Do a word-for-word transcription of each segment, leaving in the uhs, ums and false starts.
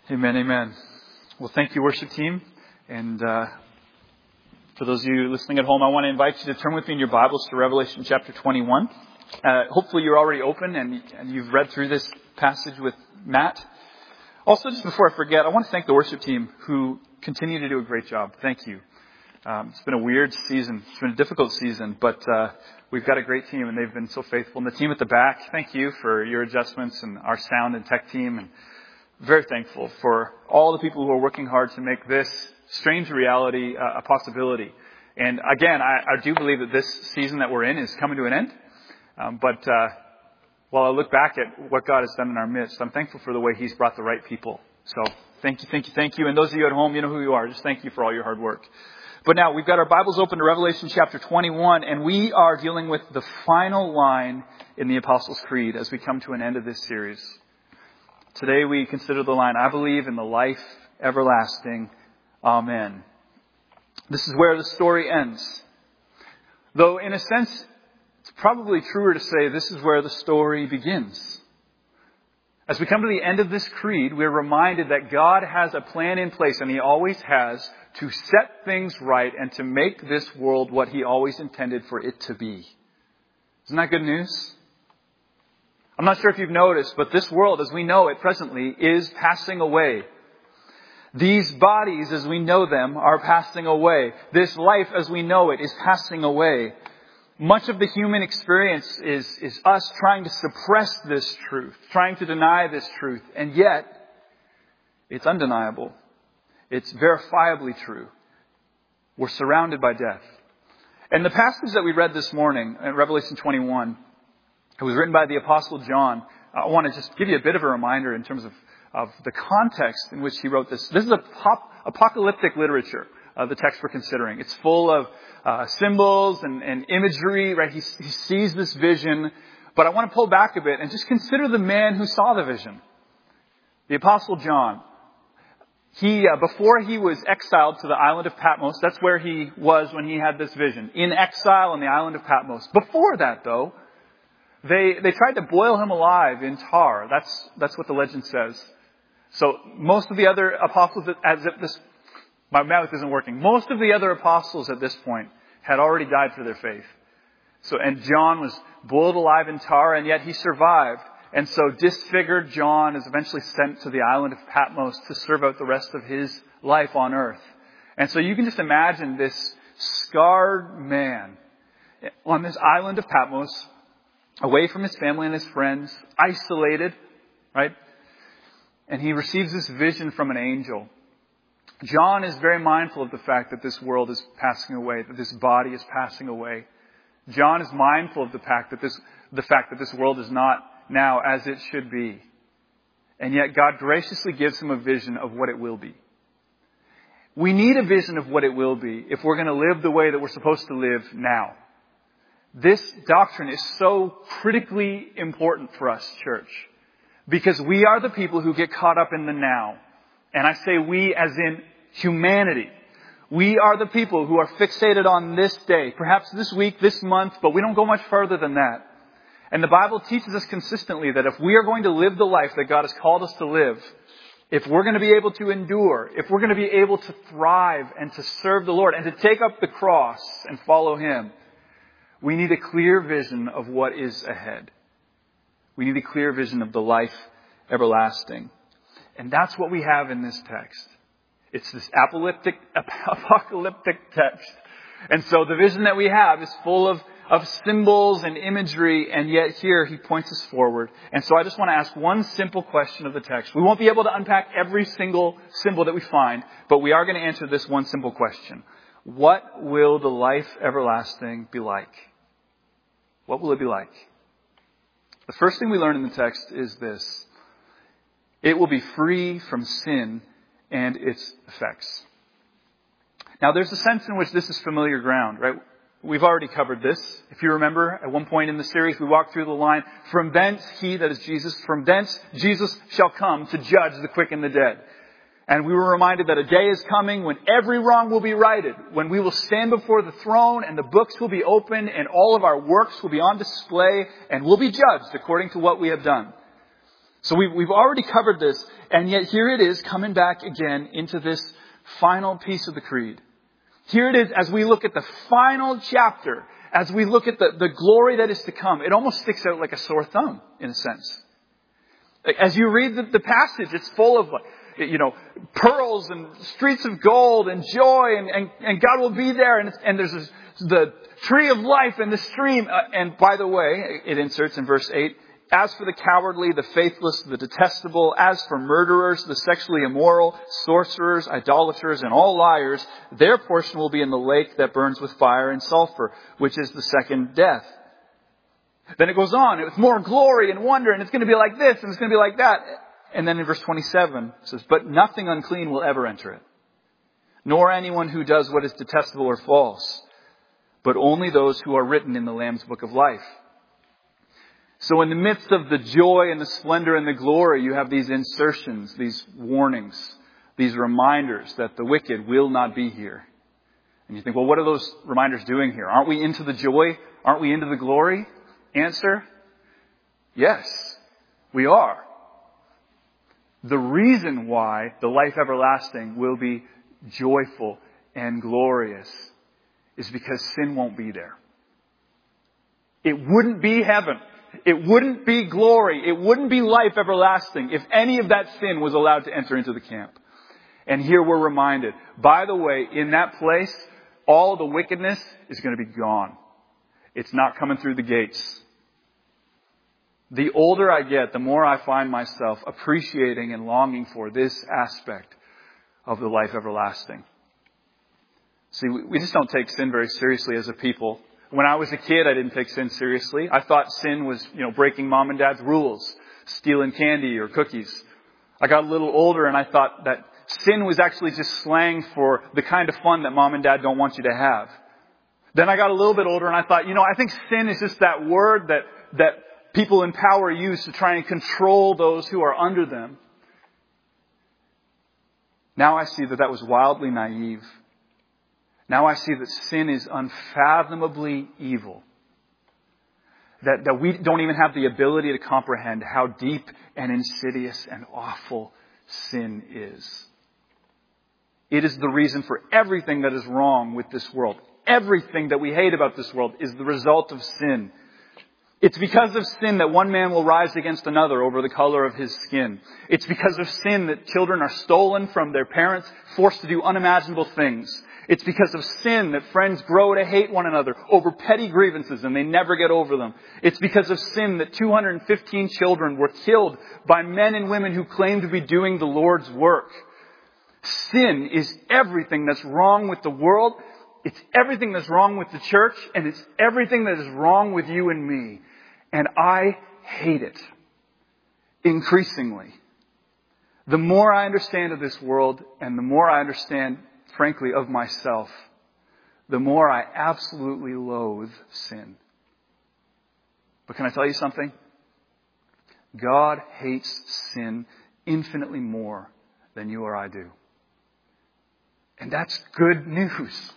Amen, amen. Well, thank you, worship team. And uh, for those of you listening at home, I want to invite you to turn with me in your Bibles to Revelation chapter twenty-one. Uh, hopefully you're already open and, and you've read through this passage with Matt. Also, just before I forget, I want to thank the worship team who continue to do a great job. Thank you. Um, it's been a weird season. It's been a difficult season, but uh, we've got a great team and they've been so faithful. And the team at the back, thank you for your adjustments, and our sound and tech team, and very thankful for all the people who are working hard to make this strange reality uh, a possibility. And again, I, I do believe that this season that we're in is coming to an end. Um, but uh, while I look back at what God has done in our midst, I'm thankful for the way He's brought the right people. So thank you, thank you, thank you. And those of you at home, you know who you are. Just thank you for all your hard work. But now we've got our Bibles open to Revelation chapter twenty-one, and we are dealing with the final line in the Apostles' Creed as we come to an end of this series. Today we consider the line, I believe in the life everlasting. Amen. This is where the story ends. Though in a sense, it's probably truer to say this is where the story begins. As we come to the end of this creed, we're reminded that God has a plan in place, and He always has, to set things right and to make this world what He always intended for it to be. Isn't that good news? I'm not sure if you've noticed, but this world as we know it presently is passing away. These bodies as we know them are passing away. This life as we know it is passing away. Much of the human experience is, is us trying to suppress this truth, trying to deny this truth, and yet it's undeniable. It's verifiably true. We're surrounded by death. And the passage that we read this morning in Revelation twenty-one, it was written by the Apostle John. I want to just give you a bit of a reminder in terms of, of the context in which he wrote this. This is a pop, apocalyptic literature, uh, the text we're considering. It's full of uh, symbols and, and imagery, right? He, he sees this vision. But I want to pull back a bit and just consider the man who saw the vision. The Apostle John. He, uh, before he was exiled to the island of Patmos, that's where he was when he had this vision. In exile on the island of Patmos. Before that, though, They they tried to boil him alive in tar. That's that's what the legend says. So most of the other apostles, as if this, my mouth isn't working. Most of the other apostles at this point had already died for their faith. So and John was boiled alive in tar, and yet he survived. And so disfigured John is eventually sent to the island of Patmos to serve out the rest of his life on earth. And so you can just imagine this scarred man on this island of Patmos, away from his family and his friends, isolated, right? And he receives this vision from an angel. John is very mindful of the fact that this world is passing away, that this body is passing away. John is mindful of the fact that this, the fact that this world is not now as it should be. And yet God graciously gives him a vision of what it will be. We need a vision of what it will be if we're going to live the way that we're supposed to live now. This doctrine is so critically important for us, church, because we are the people who get caught up in the now. And I say we as in humanity. We are the people who are fixated on this day, perhaps this week, this month, but we don't go much further than that. And the Bible teaches us consistently that if we are going to live the life that God has called us to live, if we're going to be able to endure, if we're going to be able to thrive and to serve the Lord and to take up the cross and follow Him, we need a clear vision of what is ahead. We need a clear vision of the life everlasting. And that's what we have in this text. It's this apocalyptic, apocalyptic text. And so the vision that we have is full of, of symbols and imagery, and yet here he points us forward. And so I just want to ask one simple question of the text. We won't be able to unpack every single symbol that we find, but we are going to answer this one simple question. What will the life everlasting be like? What will it be like? The first thing we learn in the text is this. It will be free from sin and its effects. Now, there's a sense in which this is familiar ground, right? We've already covered this. If you remember, at one point in the series, we walked through the line, from thence he, that is Jesus, from thence Jesus shall come to judge the quick and the dead. And we were reminded that a day is coming when every wrong will be righted, when we will stand before the throne and the books will be opened and all of our works will be on display and will be judged according to what we have done. So we've, we've already covered this, and yet here it is coming back again into this final piece of the creed. Here it is as we look at the final chapter, as we look at the, the glory that is to come. It almost sticks out like a sore thumb, in a sense. As you read the, the passage, it's full of, you know, pearls and streets of gold and joy, and, and, and God will be there, and, it's, and there's this, the tree of life and the stream. Uh, and by the way, it inserts in verse eight, as for the cowardly, the faithless, the detestable, as for murderers, the sexually immoral, sorcerers, idolaters, and all liars, their portion will be in the lake that burns with fire and sulfur, which is the second death. Then it goes on with more glory and wonder, and it's going to be like this, and it's going to be like that. And then in verse twenty-seven, it says, but nothing unclean will ever enter it, nor anyone who does what is detestable or false, but only those who are written in the Lamb's book of life. So in the midst of the joy and the splendor and the glory, you have these insertions, these warnings, these reminders that the wicked will not be here. And you think, well, what are those reminders doing here? Aren't we into the joy? Aren't we into the glory? Answer, yes, we are. The reason why the life everlasting will be joyful and glorious is because sin won't be there. It wouldn't be heaven. It wouldn't be glory. It wouldn't be life everlasting if any of that sin was allowed to enter into the camp. And here we're reminded, by the way, in that place, all the wickedness is going to be gone. It's not coming through the gates. The older I get, the more I find myself appreciating and longing for this aspect of the life everlasting. See, we just don't take sin very seriously as a people. When I was a kid, I didn't take sin seriously. I thought sin was, you know, breaking mom and dad's rules, stealing candy or cookies. I got a little older and I thought that sin was actually just slang for the kind of fun that mom and dad don't want you to have. Then I got a little bit older and I thought, you know, I think sin is just that word that, that people in power use to try and control those who are under them. Now I see that that was wildly naive. Now I see that sin is unfathomably evil. That, that we don't even have the ability to comprehend how deep and insidious and awful sin is. It is the reason for everything that is wrong with this world. Everything that we hate about this world is the result of sin. It's because of sin that one man will rise against another over the color of his skin. It's because of sin that children are stolen from their parents, forced to do unimaginable things. It's because of sin that friends grow to hate one another over petty grievances and they never get over them. It's because of sin that two hundred fifteen children were killed by men and women who claim to be doing the Lord's work. Sin is everything that's wrong with the world. It's everything that's wrong with the church. And it's everything that is wrong with you and me. And I hate it. Increasingly. The more I understand of this world and the more I understand, frankly, of myself, the more I absolutely loathe sin. But can I tell you something? God hates sin infinitely more than you or I do. And that's good news.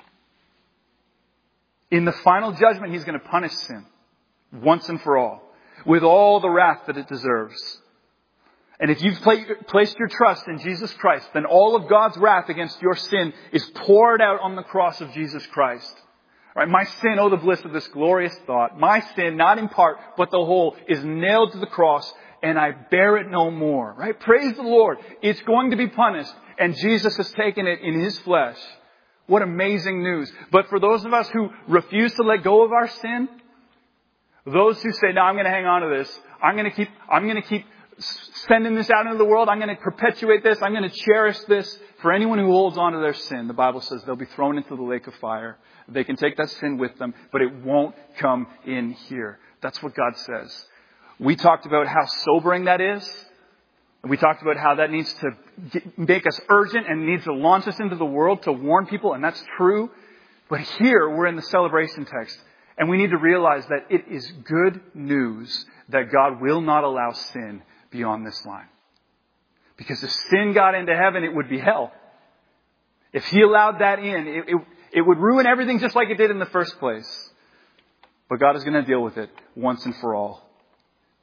In the final judgment, He's going to punish sin once and for all, with all the wrath that it deserves. And if you've placed your trust in Jesus Christ, then all of God's wrath against your sin is poured out on the cross of Jesus Christ. All right, my sin, oh the bliss of this glorious thought. My sin, not in part, but the whole, is nailed to the cross, and I bear it no more. Right? Praise the Lord. It's going to be punished, and Jesus has taken it in His flesh. What amazing news. But for those of us who refuse to let go of our sin, those who say, no, I'm going to hang on to this. I'm going to keep, I'm going to keep sending this out into the world. I'm going to perpetuate this. I'm going to cherish this. For anyone who holds on to their sin, the Bible says they'll be thrown into the lake of fire. They can take that sin with them, but it won't come in here. That's what God says. We talked about how sobering that is. We talked about how that needs to get, make us urgent and needs to launch us into the world to warn people. And that's true. But here we're in the celebration text. And we need to realize that it is good news that God will not allow sin beyond this line. Because if sin got into heaven, it would be hell. If He allowed that in, it, it, it would ruin everything just like it did in the first place. But God is going to deal with it once and for all.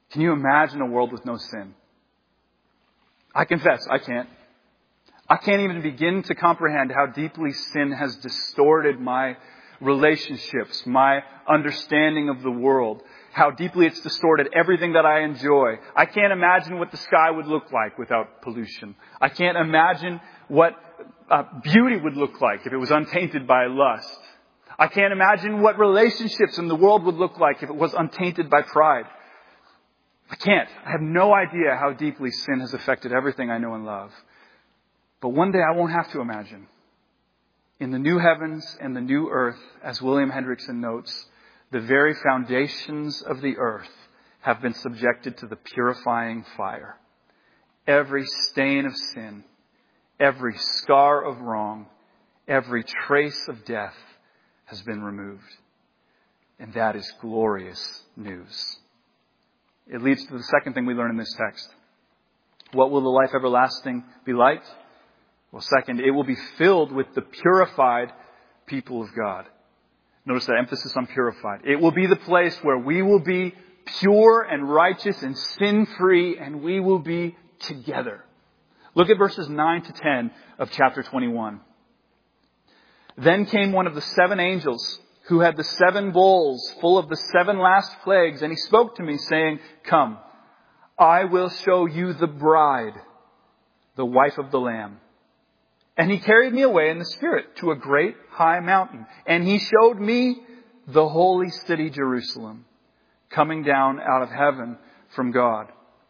Can you imagine a world with no sin? I confess, I can't. I can't even begin to comprehend how deeply sin has distorted my relationships, my understanding of the world, how deeply it's distorted everything that I enjoy. I can't imagine what the sky would look like without pollution. I can't imagine what uh, beauty would look like if it was untainted by lust. I can't imagine what relationships in the world would look like if it was untainted by pride. I can't. I have no idea how deeply sin has affected everything I know and love. But one day I won't have to imagine. In the new heavens and the new earth, as William Hendrickson notes, the very foundations of the earth have been subjected to the purifying fire. Every stain of sin, every scar of wrong, every trace of death has been removed. And that is glorious news. It leads to the second thing we learn in this text. What will the life everlasting be like? Well, second, it will be filled with the purified people of God. Notice that emphasis on purified. It will be the place where we will be pure and righteous and sin-free, and we will be together. Look at verses nine to ten of chapter twenty-one. Then came one of the seven angels who had the seven bowls full of the seven last plagues, and he spoke to me, saying, "Come, I will show you the bride, the wife of the Lamb." And he carried me away in the Spirit to a great high mountain. And he showed me the holy city Jerusalem, coming down out of heaven from God.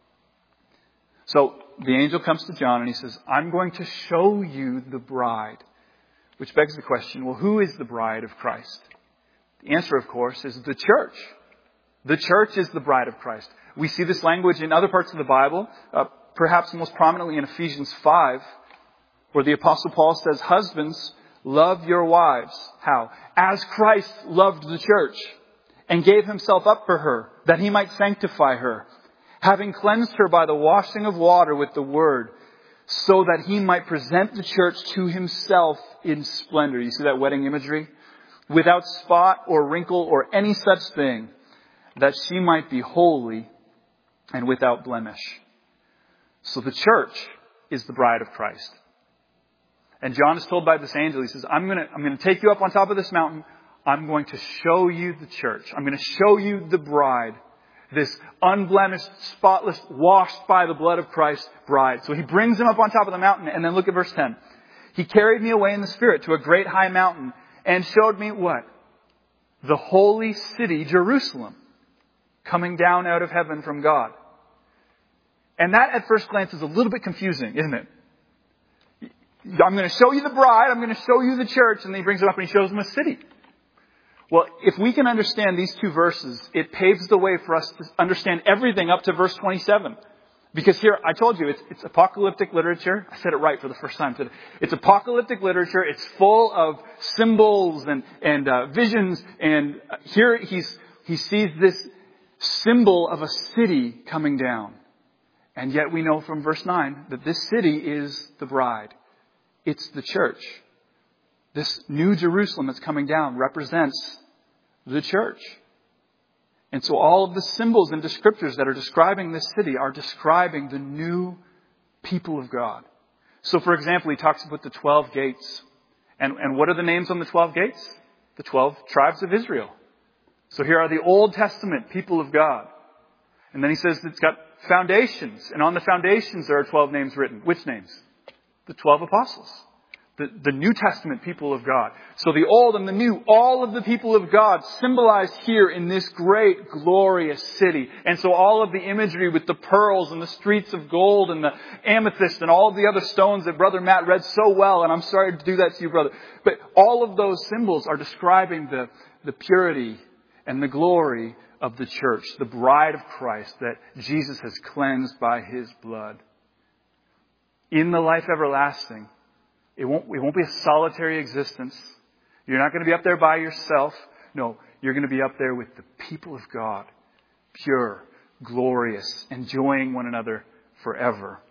So the angel comes to John and he says, "I'm going to show you the bride." Which begs the question, well, who is the bride of Christ? The answer, of course, is the church. The church is the bride of Christ. We see this language in other parts of the Bible, uh, perhaps most prominently in Ephesians five, where the Apostle Paul says, "Husbands, love your wives." How? As Christ loved the church and gave himself up for her, that he might sanctify her, having cleansed her by the washing of water with the word, so that he might present the church to himself in splendor. You see that wedding imagery? Without spot or wrinkle or any such thing, that she might be holy and without blemish. So the church is the bride of Christ. And John is told by this angel, he says, I'm going to, I'm going to take you up on top of this mountain. I'm going to show you the church. I'm going to show you the bride. This unblemished, spotless, washed by the blood of Christ bride. So he brings him up on top of the mountain. And then look at verse ten. He carried me away in the Spirit to a great high mountain and showed me what? The holy city, Jerusalem, coming down out of heaven from God. And that at first glance is a little bit confusing, isn't it? I'm going to show you the bride. I'm going to show you the church. And then he brings it up and he shows them a city. Well, if we can understand these two verses, it paves the way for us to understand everything up to verse twenty-seven. Because here, I told you, it's, it's apocalyptic literature. I said it right for the first time today. It's apocalyptic literature. It's full of symbols and, and uh, visions. And here he's, he sees this symbol of a city coming down. And yet we know from verse nine that this city is the bride. It's the church. This new Jerusalem that's coming down represents the church. And so all of the symbols and descriptors that are describing this city are describing the new people of God. So for example, he talks about the twelve gates. And, and what are the names on the twelve gates? The twelve tribes of Israel. So here are the Old Testament people of God. And then he says it's got foundations. And on the foundations there are twelve names written. Which names? The twelve apostles. The, the New Testament people of God. So the old and the new, all of the people of God symbolized here in this great, glorious city. And so all of the imagery with the pearls and the streets of gold and the amethyst and all of the other stones that Brother Matt read so well, and I'm sorry to do that to you, brother, but all of those symbols are describing the, the purity and the glory of the church, the bride of Christ that Jesus has cleansed by his blood. In the life everlasting, It won't, it won't be a solitary existence. You're not going to be up there by yourself. No, you're going to be up there with the people of God. Pure, glorious, enjoying one another forever.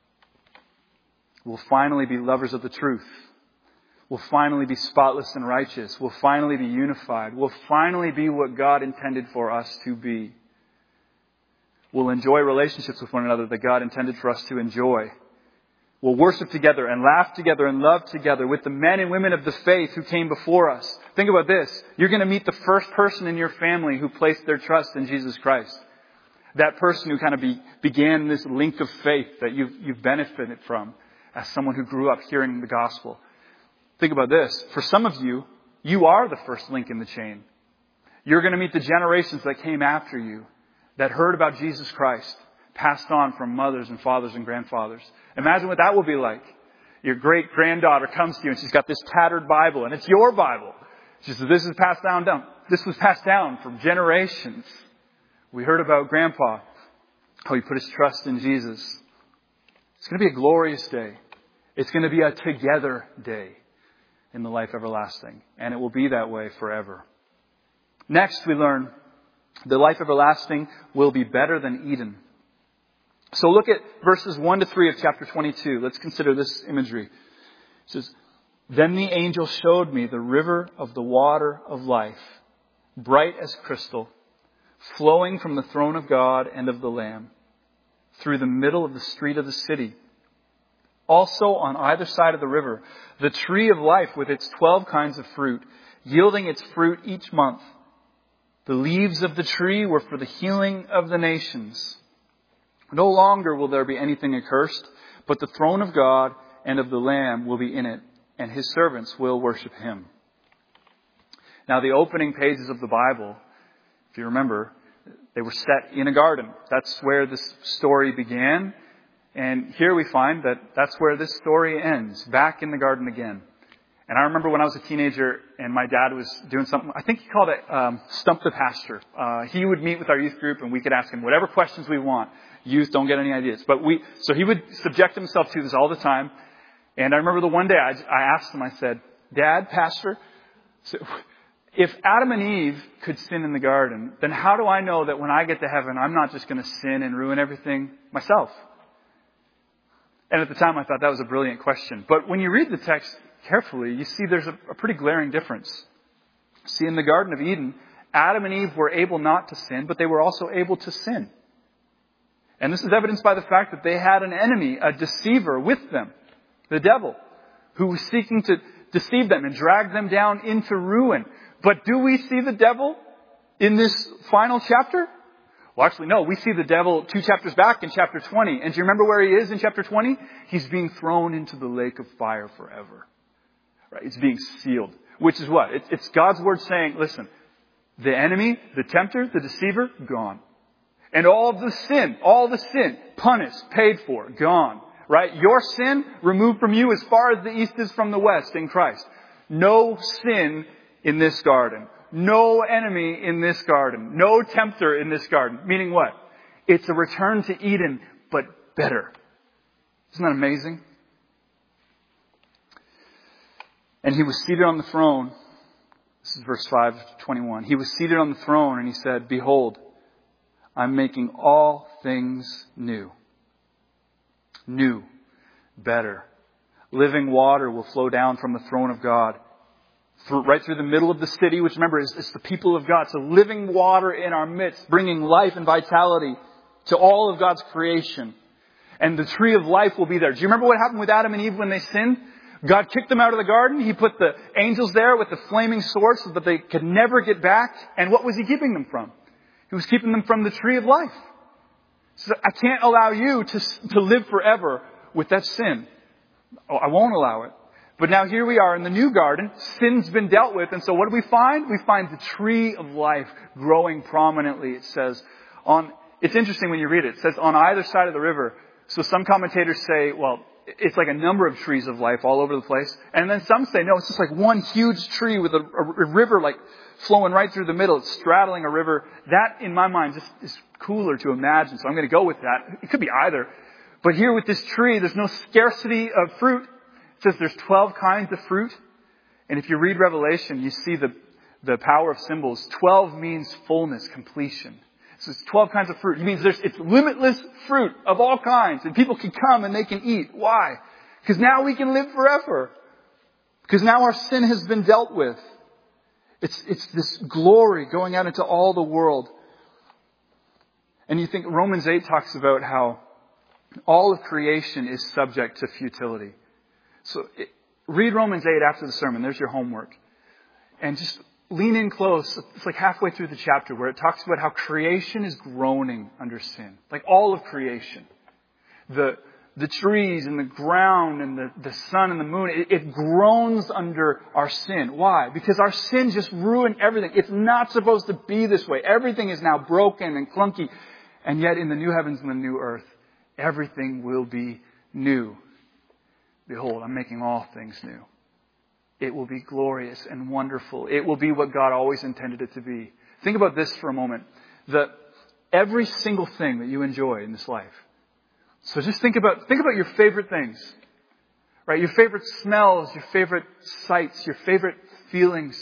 We'll finally be lovers of the truth. We'll finally be spotless and righteous. We'll finally be unified. We'll finally be what God intended for us to be. We'll enjoy relationships with one another that God intended for us to enjoy. We'll worship together and laugh together and love together with the men and women of the faith who came before us. Think about this. You're going to meet the first person in your family who placed their trust in Jesus Christ. That person who kind of be, began this link of faith that you've, you've benefited from as someone who grew up hearing the gospel. Think about this. For some of you, you are the first link in the chain. You're going to meet the generations that came after you that heard about Jesus Christ, passed on from mothers and fathers and grandfathers. Imagine what that will be like. Your great-granddaughter comes to you and she's got this tattered Bible, and it's your Bible. She says, this is passed down, down. This was passed down from generations. We heard about Grandpa, how he put his trust in Jesus. It's going to be a glorious day. It's going to be a together day in the life everlasting. And it will be that way forever. Next, we learn the life everlasting will be better than Eden. So look at verses one to three of chapter twenty-two. Let's consider this imagery. It says, then the angel showed me the river of the water of life, bright as crystal, flowing from the throne of God and of the Lamb, through the middle of the street of the city. Also on either side of the river, the tree of life with its twelve kinds of fruit, yielding its fruit each month. The leaves of the tree were for the healing of the nations. No longer will there be anything accursed, but the throne of God and of the Lamb will be in it, and his servants will worship him. Now, the opening pages of the Bible, if you remember, they were set in a garden. That's where this story began. And here we find that that's where this story ends, back in the garden again. And I remember when I was a teenager and my dad was doing something, I think he called it um, Stump the Pastor. Uh, he would meet with our youth group and we could ask him whatever questions we want. Youth, don't get any ideas. But we, so he would subject himself to this all the time. And I remember the one day I, I asked him, I said, Dad, Pastor, so if Adam and Eve could sin in the garden, then how do I know that when I get to heaven, I'm not just going to sin and ruin everything myself? And at the time I thought that was a brilliant question. But when you read the text carefully, you see there's a, a pretty glaring difference. See, in the Garden of Eden, Adam and Eve were able not to sin, but they were also able to sin. And this is evidenced by the fact that they had an enemy, a deceiver with them, the devil, who was seeking to deceive them and drag them down into ruin. But do we see the devil in this final chapter? Well, actually, no. We see the devil two chapters back in chapter twenty. And do you remember where he is in chapter twenty? He's being thrown into the lake of fire forever. Right? It's being sealed. Which is what? It's God's word saying, listen, the enemy, the tempter, the deceiver, gone. And all the sin, all the sin, punished, paid for, gone. Right? Your sin removed from you as far as the east is from the west in Christ. No sin in this garden. No enemy in this garden. No tempter in this garden. Meaning what? It's a return to Eden, but better. Isn't that amazing? And he was seated on the throne. This is verse five to twenty-one. He was seated on the throne and he said, behold, I'm making all things new. New. Better. Living water will flow down from the throne of God. Through, right through the middle of the city, which remember is, is the people of God. So living water in our midst, bringing life and vitality to all of God's creation. And the tree of life will be there. Do you remember what happened with Adam and Eve when they sinned? God kicked them out of the garden. He put the angels there with the flaming swords so that they could never get back. And what was he keeping them from? He was keeping them from the tree of life. So I can't allow you to, to live forever with that sin. Oh, I won't allow it. But now here we are in the new garden. Sin's been dealt with. And so what do we find? We find the tree of life growing prominently. It says on, it's interesting when you read it. It says on either side of the river. So some commentators say, well, it's like a number of trees of life all over the place. And then some say, no, it's just like one huge tree with a, a, a river like flowing right through the middle. It's straddling a river. That, in my mind, just is cooler to imagine. So I'm going to go with that. It could be either. But here with this tree, there's no scarcity of fruit. It says there's twelve kinds of fruit. And if you read Revelation, you see the, the power of symbols. twelve means fullness, completion. So it's twelve kinds of fruit. It means there's, it's limitless fruit of all kinds. And people can come and they can eat. Why? Because now we can live forever. Because now our sin has been dealt with. It's, it's this glory going out into all the world. And you think Romans eight talks about how all of creation is subject to futility. So it, read Romans eight after the sermon. There's your homework. And just lean in close. It's like halfway through the chapter where it talks about how creation is groaning under sin. Like all of creation. The the trees and the ground and the, the sun and the moon, it, it groans under our sin. Why? Because our sin just ruined everything. It's not supposed to be this way. Everything is now broken and clunky. And yet in the new heavens and the new earth, everything will be new. Behold, I'm making all things new. It will be glorious and wonderful. It will be what God always intended it to be. Think about this for a moment. That every single thing that you enjoy in this life. So just think about, think about your favorite things. Right? Your favorite smells, your favorite sights, your favorite feelings.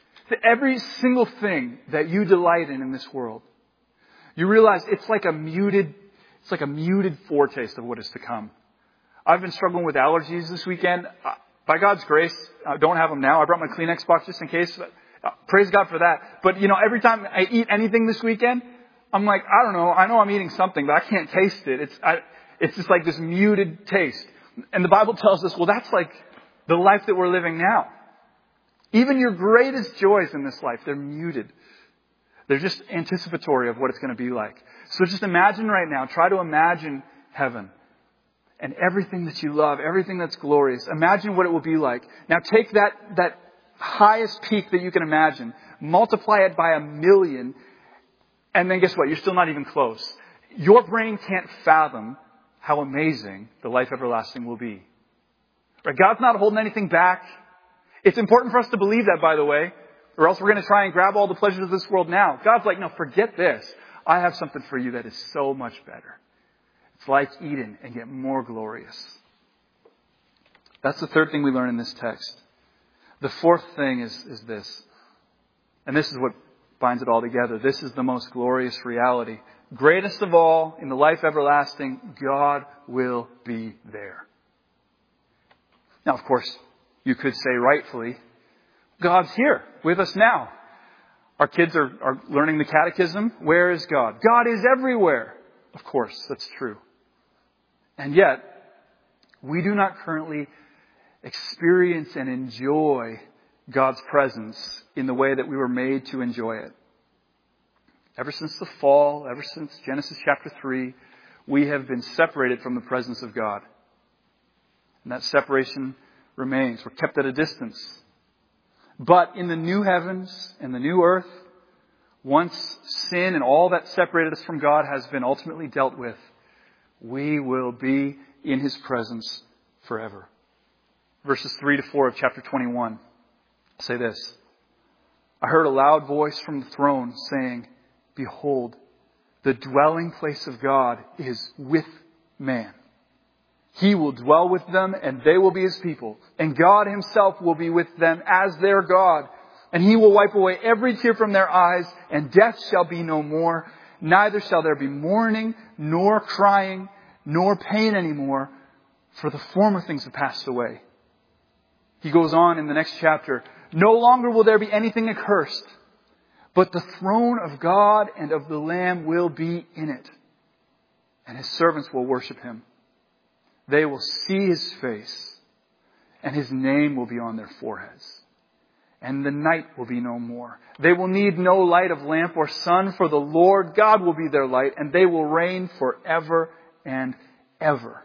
Every single thing that you delight in in this world. You realize it's like a muted, it's like a muted foretaste of what is to come. I've been struggling with allergies this weekend. By God's grace, I don't have them now. I brought my Kleenex box just in case. Praise God for that. But, you know, every time I eat anything this weekend, I'm like, I don't know. I know I'm eating something, but I can't taste it. It's I, it's just like this muted taste. And the Bible tells us, well, that's like the life that we're living now. Even your greatest joys in this life, they're muted. They're just anticipatory of what it's going to be like. So just imagine right now, try to imagine heaven. And everything that you love, everything that's glorious. Imagine what it will be like. Now take that, that highest peak that you can imagine, multiply it by a million, and then guess what? You're still not even close. Your brain can't fathom how amazing the life everlasting will be. Right? God's not holding anything back. It's important for us to believe that, by the way, or else we're going to try and grab all the pleasures of this world now. God's like, no, forget this. I have something for you that is so much better. It's like Eden and yet more glorious. That's the third thing we learn in this text. The fourth thing is, is this. And this is what binds it all together. This is the most glorious reality. Greatest of all, in the life everlasting, God will be there. Now, of course, you could say rightfully, God's here with us now. Our kids are, are learning the catechism. Where is God? God is everywhere. Of course, that's true. And yet, we do not currently experience and enjoy God's presence in the way that we were made to enjoy it. Ever since the fall, ever since Genesis chapter three, we have been separated from the presence of God. And that separation remains. We're kept at a distance. But in the new heavens and the new earth, once sin and all that separated us from God has been ultimately dealt with, we will be in His presence forever. Verses three to four of chapter twenty-one say this. I heard a loud voice from the throne saying, behold, the dwelling place of God is with man. He will dwell with them and they will be His people. And God Himself will be with them as their God. And He will wipe away every tear from their eyes, and death shall be no more. Neither shall there be mourning, nor crying, nor pain anymore, for the former things have passed away. He goes on in the next chapter. No longer will there be anything accursed, but the throne of God and of the Lamb will be in it, and His servants will worship Him. They will see His face, and His name will be on their foreheads. And the night will be no more. They will need no light of lamp or sun, for the Lord God will be their light, and they will reign forever and ever.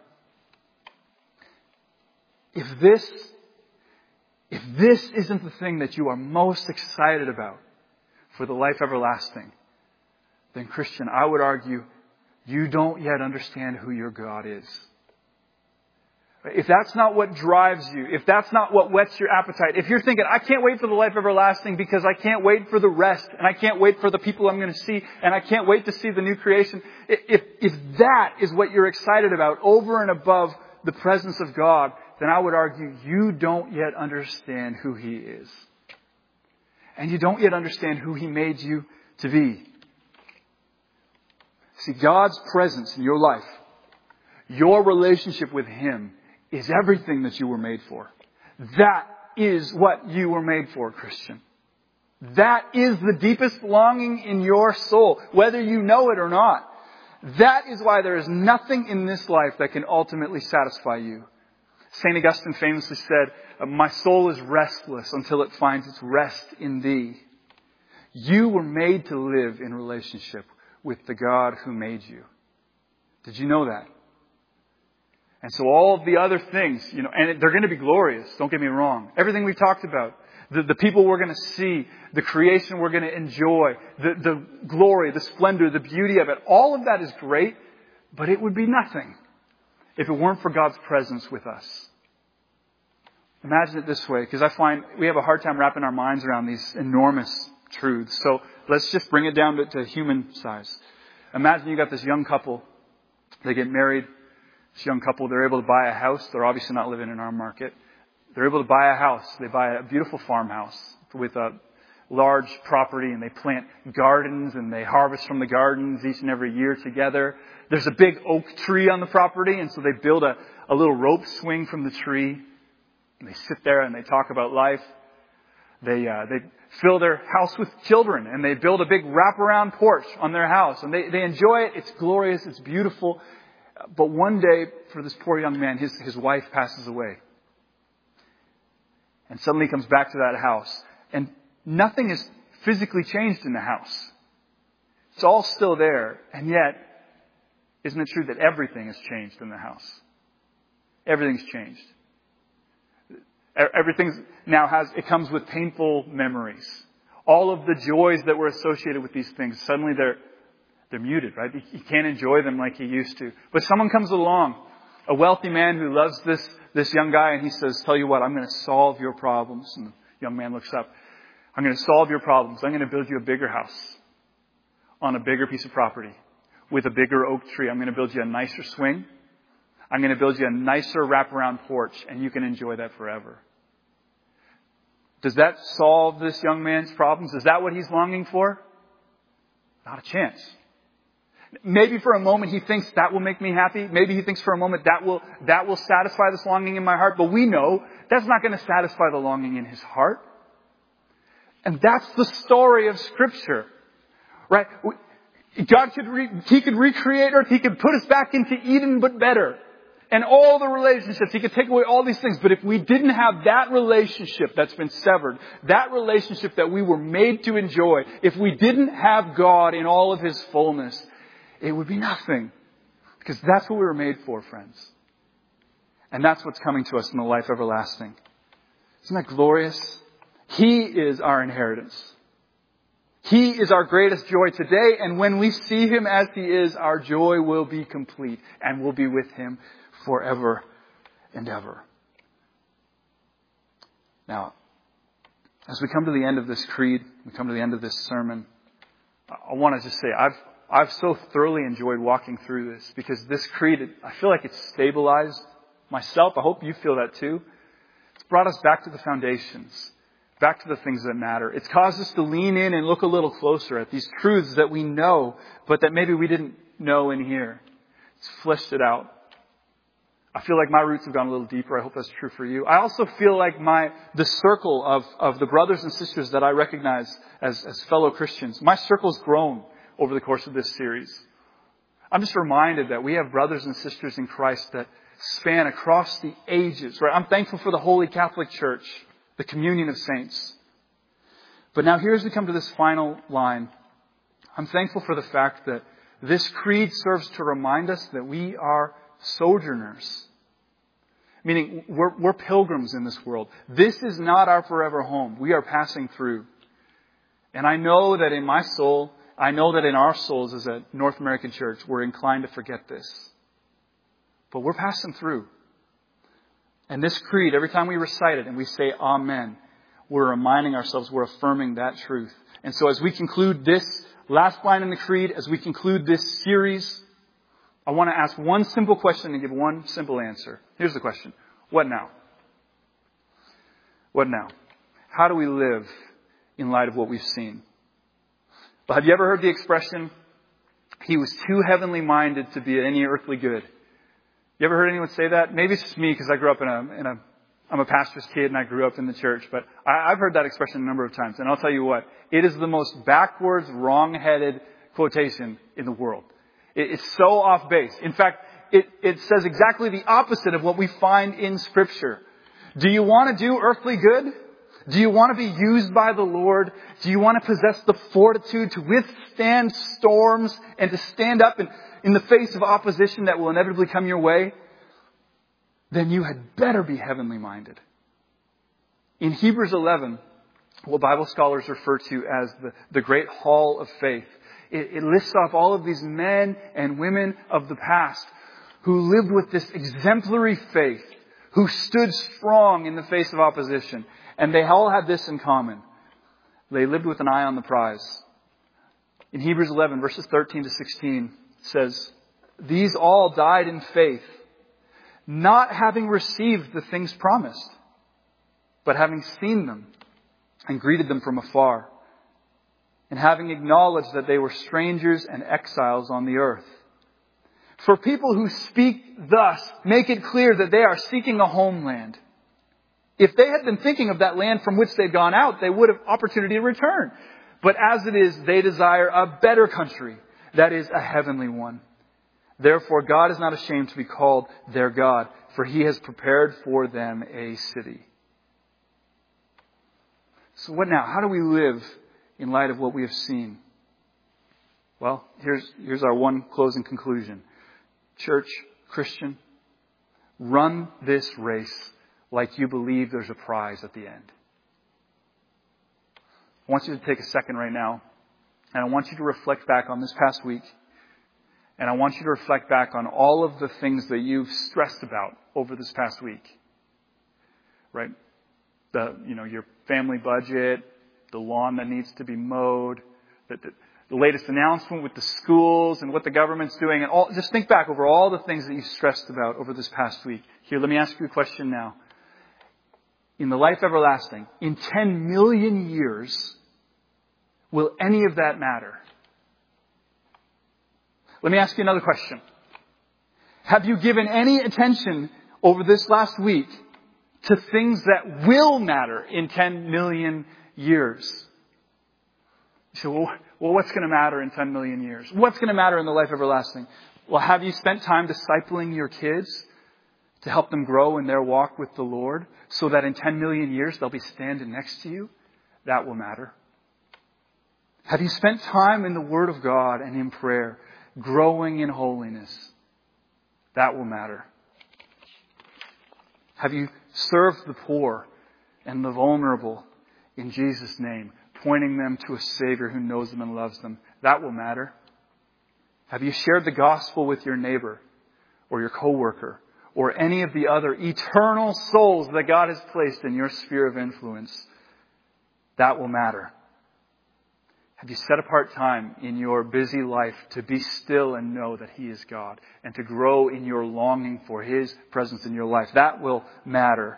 If this, if this isn't the thing that you are most excited about for the life everlasting, then Christian, I would argue you don't yet understand who your God is. If that's not what drives you, if that's not what whets your appetite, if you're thinking, I can't wait for the life everlasting because I can't wait for the rest, and I can't wait for the people I'm going to see, and I can't wait to see the new creation, if, if that is what you're excited about over and above the presence of God, then I would argue you don't yet understand who He is. And you don't yet understand who He made you to be. See, God's presence in your life, your relationship with Him, is everything that you were made for. That is what you were made for, Christian. That is the deepest longing in your soul, whether you know it or not. That is why there is nothing in this life that can ultimately satisfy you. Saint Augustine famously said, my soul is restless until it finds its rest in thee. You were made to live in relationship with the God who made you. Did you know that? And so all of the other things, you know, and they're going to be glorious. Don't get me wrong. Everything we've talked about, the, the people we're going to see, the creation we're going to enjoy, the, the glory, the splendor, the beauty of it, all of that is great, but it would be nothing if it weren't for God's presence with us. Imagine it this way, because I find we have a hard time wrapping our minds around these enormous truths. So let's just bring it down to, to human size. Imagine you got this young couple. They get married. This young couple, they're able to buy a house. They're obviously not living in our market. They're able to buy a house. They buy a beautiful farmhouse with a large property, and they plant gardens, and they harvest from the gardens each and every year together. There's a big oak tree on the property, and so they build a, a little rope swing from the tree. And they sit there and they talk about life. They uh, they fill their house with children, and they build a big wraparound porch on their house. And they, they enjoy it. It's glorious. It's beautiful. But one day, for this poor young man, his, his wife passes away. And suddenly he comes back to that house. And nothing is physically changed in the house. It's all still there. And yet, isn't it true that everything has changed in the house? Everything's changed. Everything now has, it comes with painful memories. All of the joys that were associated with these things, suddenly they're, they're muted, right? He can't enjoy them like he used to. But someone comes along, a wealthy man who loves this, this young guy, and he says, tell you what, I'm going to solve your problems. And the young man looks up. I'm going to solve your problems. I'm going to build you a bigger house on a bigger piece of property with a bigger oak tree. I'm going to build you a nicer swing. I'm going to build you a nicer wraparound porch, and you can enjoy that forever. Does that solve this young man's problems? Is that what he's longing for? Not a chance. Maybe for a moment he thinks that will make me happy. Maybe he thinks for a moment that will, that will satisfy this longing in my heart. But we know that's not going to satisfy the longing in his heart. And that's the story of Scripture. Right? God could, re- He could recreate Earth. He could put us back into Eden, but better. And all the relationships. He could take away all these things. But if we didn't have that relationship that's been severed, that relationship that we were made to enjoy, if we didn't have God in all of His fullness, it would be nothing. Because that's what we were made for, friends. And that's what's coming to us in the life everlasting. Isn't that glorious? He is our inheritance. He is our greatest joy today. And when we see Him as He is, our joy will be complete. And we'll be with Him forever and ever. Now, as we come to the end of this creed, we come to the end of this sermon, I want to just say, I've I've so thoroughly enjoyed walking through this, because this creed, I feel like it's stabilized myself. I hope you feel that too. It's brought us back to the foundations, back to the things that matter. It's caused us to lean in and look a little closer at these truths that we know, but that maybe we didn't know in here. It's fleshed it out. I feel like my roots have gone a little deeper. I hope that's true for you. I also feel like my the circle of, of the brothers and sisters that I recognize as, as fellow Christians, my circle's grown over the course of this series. I'm just reminded that we have brothers and sisters in Christ that span across the ages, right? I'm thankful for the Holy Catholic Church, the communion of saints. But now here as we come to this final line, I'm thankful for the fact that this creed serves to remind us that we are sojourners. Meaning we're, we're pilgrims in this world. This is not our forever home. We are passing through. And I know that in my soul, I know that in our souls as a North American church, we're inclined to forget this. But we're passing through. And this creed, every time we recite it and we say Amen, we're reminding ourselves, we're affirming that truth. And so as we conclude this last line in the creed, as we conclude this series, I want to ask one simple question and give one simple answer. Here's the question. What now? What now? How do we live in light of what we've seen? Well, have you ever heard the expression, he was too heavenly minded to be any earthly good? You ever heard anyone say that? Maybe it's just me because I grew up in a, in a, I'm a pastor's kid and I grew up in the church, but I, I've heard that expression a number of times. And I'll tell you what, it is the most backwards, wrong-headed quotation in the world. It's so off base. In fact, it, it says exactly the opposite of what we find in Scripture. Do you want to do earthly good? Do you want to be used by the Lord? Do you want to possess the fortitude to withstand storms and to stand up in, in the face of opposition that will inevitably come your way? Then you had better be heavenly minded. In Hebrews eleven, what Bible scholars refer to as the, the Great Hall of Faith, it, it lists off all of these men and women of the past who lived with this exemplary faith, who stood strong in the face of opposition. And they all had this in common. They lived with an eye on the prize. In Hebrews eleven, verses thirteen to sixteen, it says, "These all died in faith, not having received the things promised, but having seen them and greeted them from afar, and having acknowledged that they were strangers and exiles on the earth. For people who speak thus make it clear that they are seeking a homeland. If they had been thinking of that land from which they'd gone out, they would have opportunity to return. But as it is, they desire a better country, that is, a heavenly one. Therefore, God is not ashamed to be called their God, for He has prepared for them a city." So what now? How do we live in light of what we have seen? Well, here's, here's our one closing conclusion. Church, Christian, run this race like you believe there's a prize at the end. I want you to take a second right now, and I want you to reflect back on this past week, and I want you to reflect back on all of the things that you've stressed about over this past week. Right? The, you know, your family budget, the lawn that needs to be mowed, the, the, the latest announcement with the schools and what the government's doing, and all. Just think back over all the things that you've stressed about over this past week. Here, let me ask you a question now. In the life everlasting, in ten million years, will any of that matter? Let me ask you another question. Have you given any attention over this last week to things that will matter in ten million years? You say, well, well what's going to matter in ten million years? What's going to matter in the life everlasting? Well, have you spent time discipling your kids to help them grow in their walk with the Lord so that in ten million years they'll be standing next to you? That will matter. Have you spent time in the Word of God and in prayer, growing in holiness? That will matter. Have you served the poor and the vulnerable in Jesus' name, pointing them to a Savior who knows them and loves them? That will matter. Have you shared the gospel with your neighbor or your coworker or any of the other eternal souls that God has placed in your sphere of influence? That will matter. Have you set apart time in your busy life to be still and know that He is God and to grow in your longing for His presence in your life? That will matter.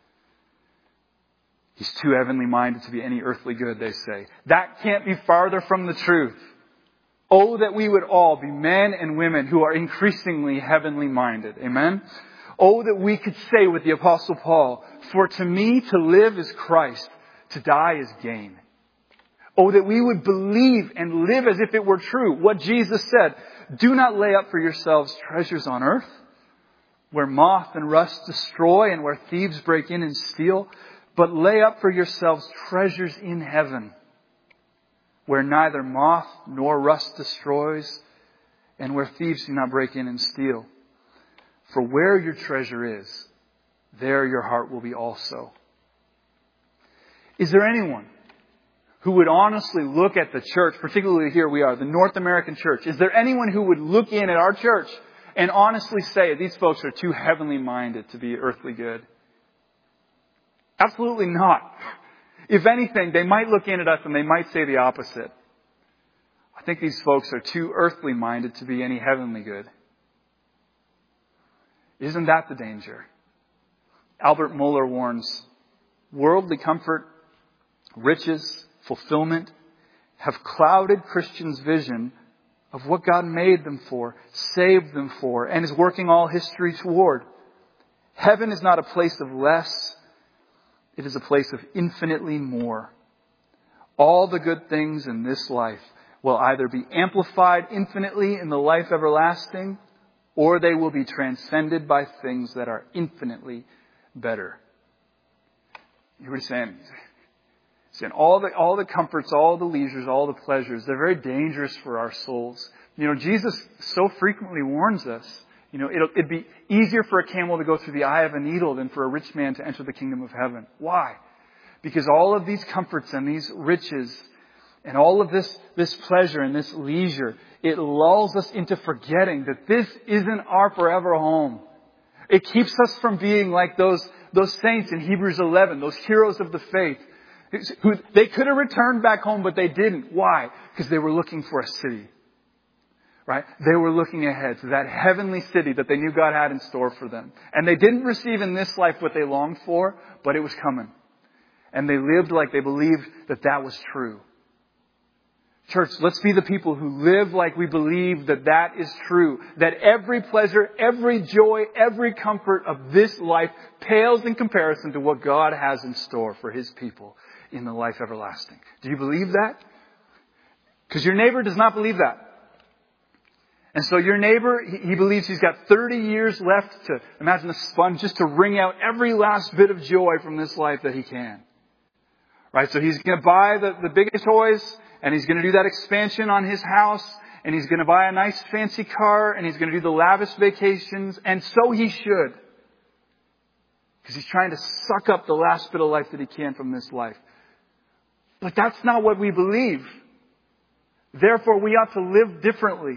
He's too heavenly minded to be any earthly good, they say. That can't be farther from the truth. Oh, that we would all be men and women who are increasingly heavenly minded. Amen? Oh, that we could say with the Apostle Paul, "For to me to live is Christ, to die is gain." Oh, that we would believe and live as if it were true. What Jesus said, "Do not lay up for yourselves treasures on earth, where moth and rust destroy and where thieves break in and steal, but lay up for yourselves treasures in heaven, where neither moth nor rust destroys and where thieves do not break in and steal. For where your treasure is, there your heart will be also." Is there anyone who would honestly look at the church, particularly here we are, the North American church? Is there anyone who would look in at our church and honestly say, these folks are too heavenly minded to be earthly good? Absolutely not. If anything, they might look in at us and they might say the opposite. I think these folks are too earthly minded to be any heavenly good. Isn't that the danger? Albert Mohler warns, worldly comfort, riches, fulfillment have clouded Christians' vision of what God made them for, saved them for, and is working all history toward. Heaven is not a place of less. It is a place of infinitely more. All the good things in this life will either be amplified infinitely in the life everlasting, or they will be transcended by things that are infinitely better. You hear what he's saying? Saying all the, all the comforts, all the leisures, all the pleasures, they're very dangerous for our souls. You know, Jesus so frequently warns us, you know, it'll, it'd be easier for a camel to go through the eye of a needle than for a rich man to enter the kingdom of heaven. Why? Because all of these comforts and these riches and all of this, this pleasure and this leisure, it lulls us into forgetting that this isn't our forever home. It keeps us from being like those, those saints in Hebrews eleven, those heroes of the faith, who they could have returned back home, but they didn't. Why? Because they were looking for a city. Right? They were looking ahead to that heavenly city that they knew God had in store for them. And they didn't receive in this life what they longed for, but it was coming. And they lived like they believed that that was true. Church, let's be the people who live like we believe that that is true. That every pleasure, every joy, every comfort of this life pales in comparison to what God has in store for His people in the life everlasting. Do you believe that? Because your neighbor does not believe that. And so your neighbor, he, he believes he's got thirty years left to, imagine a sponge, just to wring out every last bit of joy from this life that he can. Right? So he's going to buy the, the biggest toys, and he's going to do that expansion on his house, and he's going to buy a nice fancy car, and he's going to do the lavish vacations, and so he should. Because he's trying to suck up the last bit of life that he can from this life. But that's not what we believe. Therefore, we ought to live differently.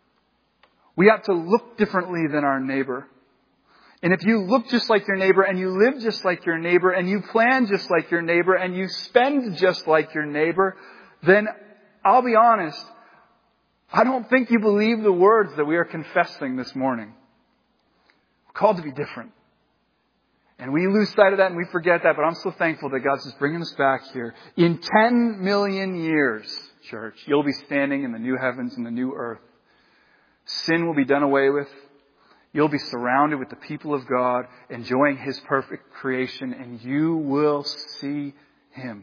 We ought to look differently than our neighbor. And if you look just like your neighbor, and you live just like your neighbor, and you plan just like your neighbor, and you spend just like your neighbor, then I'll be honest, I don't think you believe the words that we are confessing this morning. We're called to be different. And we lose sight of that and we forget that, but I'm so thankful that God's just bringing us back here. In ten million years, church, you'll be standing in the new heavens and the new earth. Sin will be done away with. You'll be surrounded with the people of God, enjoying His perfect creation, and you will see Him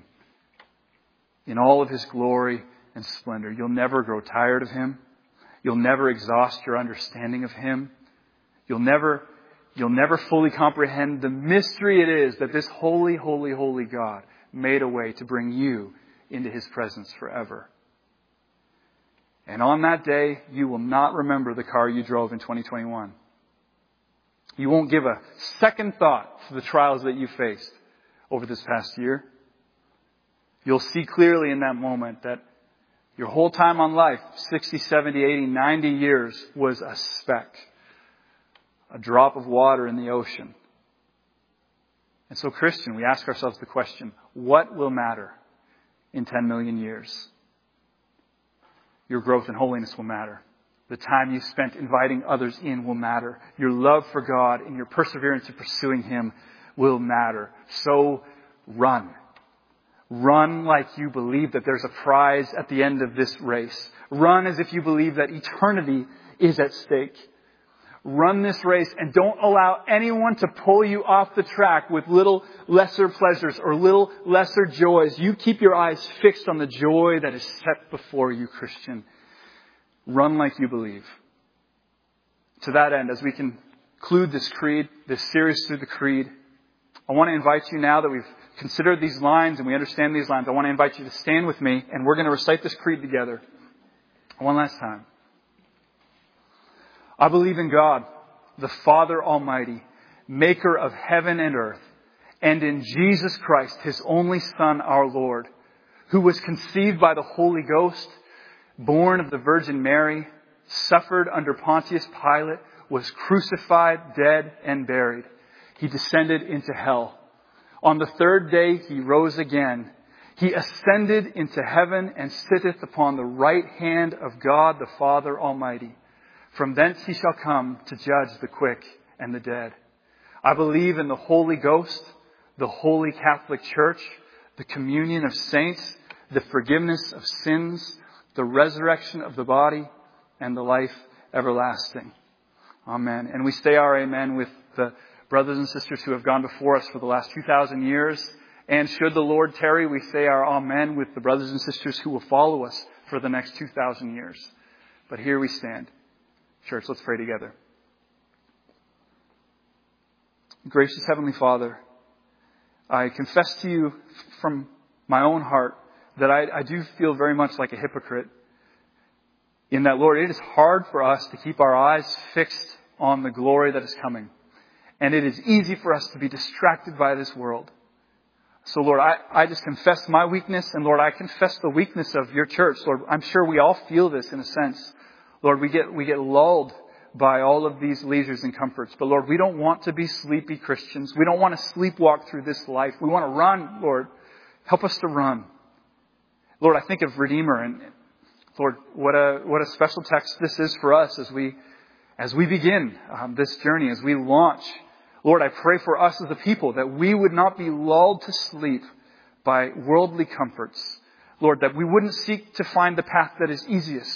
in all of His glory and splendor. You'll never grow tired of Him. You'll never exhaust your understanding of Him. You'll never, you'll never fully comprehend the mystery it is that this holy, holy, holy God made a way to bring you into His presence forever. And on that day, you will not remember the car you drove in twenty twenty-one. You won't give a second thought to the trials that you faced over this past year. You'll see clearly in that moment that your whole time on life, sixty, seventy, eighty, ninety years, was a speck. A drop of water in the ocean. And so, Christian, we ask ourselves the question, what will matter in ten million years? Your growth in holiness will matter. The time you spent inviting others in will matter. Your love for God and your perseverance in pursuing Him will matter. So run. Run like you believe that there's a prize at the end of this race. Run as if you believe that eternity is at stake. Run this race and don't allow anyone to pull you off the track with little lesser pleasures or little lesser joys. You keep your eyes fixed on the joy that is set before you, Christian. Run like you believe. To that end, as we conclude this creed, this series through the creed, I want to invite you, now that we've considered these lines and we understand these lines, I want to invite you to stand with me and we're going to recite this creed together. One last time. I believe in God, the Father Almighty, maker of heaven and earth, and in Jesus Christ, His only Son, our Lord, who was conceived by the Holy Ghost, born of the Virgin Mary, suffered under Pontius Pilate, was crucified, dead, and buried. He descended into hell. On the third day, He rose again. He ascended into heaven and sitteth upon the right hand of God, the Father Almighty. From thence He shall come to judge the quick and the dead. I believe in the Holy Ghost, the Holy Catholic Church, the communion of saints, the forgiveness of sins, the resurrection of the body, and the life everlasting. Amen. And we say our amen with the brothers and sisters who have gone before us for the last two thousand years. And should the Lord tarry, we say our amen with the brothers and sisters who will follow us for for the next two thousand years. But here we stand. Church, let's pray together. Gracious Heavenly Father, I confess to you from my own heart that I, I do feel very much like a hypocrite in that, Lord, it is hard for us to keep our eyes fixed on the glory that is coming. And it is easy for us to be distracted by this world. So, Lord, I, I just confess my weakness. And, Lord, I confess the weakness of your church. Lord, I'm sure we all feel this in a sense. Lord, we get we get lulled by all of these leisures and comforts. But, Lord, we don't want to be sleepy Christians. We don't want to sleepwalk through this life. We want to run, Lord. Help us to run. Lord, I think of Redeemer. And, Lord, what a what a special text this is for us as we as we begin um, this journey, as we launch. Lord, I pray for us as a people that we would not be lulled to sleep by worldly comforts. Lord, that we wouldn't seek to find the path that is easiest.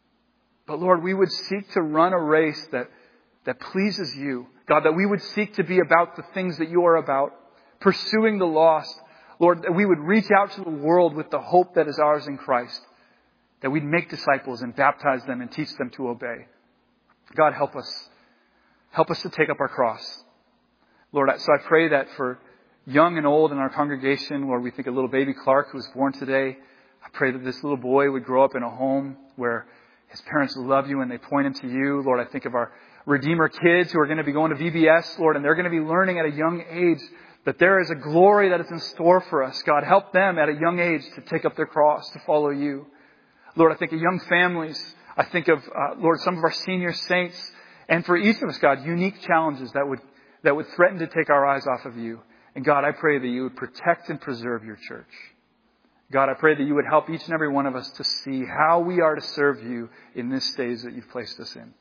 But Lord, we would seek to run a race that, that pleases you. God, that we would seek to be about the things that you are about, pursuing the lost. Lord, that we would reach out to the world with the hope that is ours in Christ. That we'd make disciples and baptize them and teach them to obey. God, help us. Help us to take up our cross. Lord, so I pray that for young and old in our congregation, Lord, we think of little baby Clark who was born today. I pray that this little boy would grow up in a home where his parents love you and they point him to you. Lord, I think of our Redeemer kids who are going to be going to V B S, Lord, and they're going to be learning at a young age that there is a glory that is in store for us. God, help them at a young age to take up their cross, to follow you. Lord, I think of young families. I think of, uh, Lord, some of our senior saints. And for each of us, God, unique challenges that would that would threaten to take our eyes off of you. And God, I pray that you would protect and preserve your church. God, I pray that you would help each and every one of us to see how we are to serve you in this stage that you've placed us in.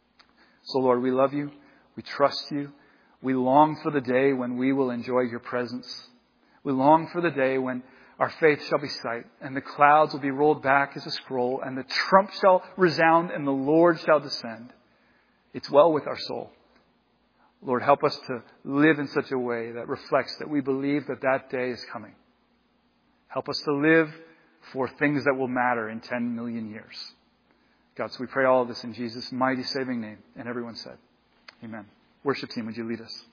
So, Lord, we love you. We trust you. We long for the day when we will enjoy your presence. We long for the day when our faith shall be sight, and the clouds will be rolled back as a scroll, and the trump shall resound, and the Lord shall descend. It's well with our soul. Lord, help us to live in such a way that reflects that we believe that that day is coming. Help us to live for things that will matter in ten million years. God, so we pray all of this in Jesus' mighty saving name. And everyone said, amen. Worship team, would you lead us?